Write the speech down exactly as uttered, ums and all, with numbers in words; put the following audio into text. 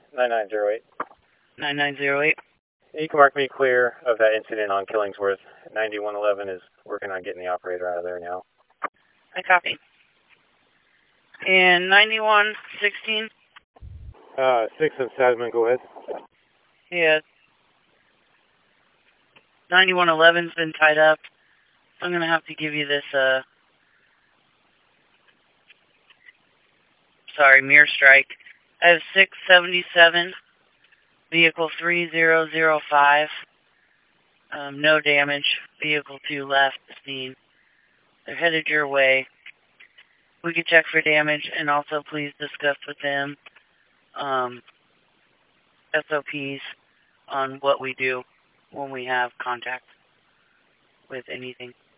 nine nine zero eight. nine nine zero eight. You can mark me clear of that incident on Killingsworth. ninety-one eleven is working on getting the operator out of there now. I copy. And ninety-one sixteen? Uh, six and Sadman, go ahead. Yeah. ninety-one eleven's been tied up. So I'm going to have to give you this, uh, sorry, mirror strike. I have six seventy-seven, vehicle three zero zero five. Um, no damage. Vehicle two left the scene. They're headed your way. We can check for damage, and also please discuss with them um, S O Ps on what we do when we have contact with anything.